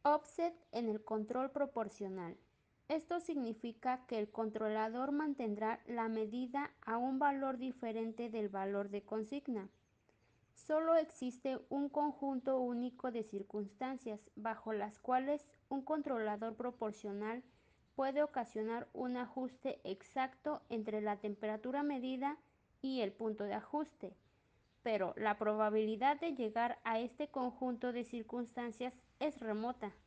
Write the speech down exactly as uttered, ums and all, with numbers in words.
Offset en el control proporcional. Esto significa que el controlador mantendrá la medida a un valor diferente del valor de consigna. Solo existe un conjunto único de circunstancias bajo las cuales un controlador proporcional puede ocasionar un ajuste exacto entre la temperatura medida y el punto de ajuste, pero la probabilidad de llegar a este conjunto de circunstancias es remota.